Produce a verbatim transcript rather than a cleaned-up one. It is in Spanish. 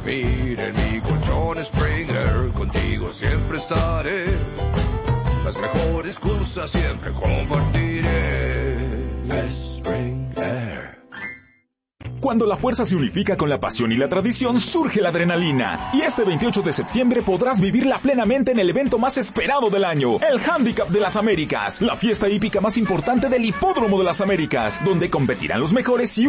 dormir en mi colchón Springer, contigo siempre estaré. Las mejores cosas siempre compartiré. Springer. Cuando la fuerza se unifica con la pasión y la tradición, surge la adrenalina. Y este veintiocho de septiembre podrás vivirla plenamente en el evento más esperado del año, el Handicap de las Américas, la fiesta hípica más importante del Hipódromo de las Américas, donde competirán los mejores y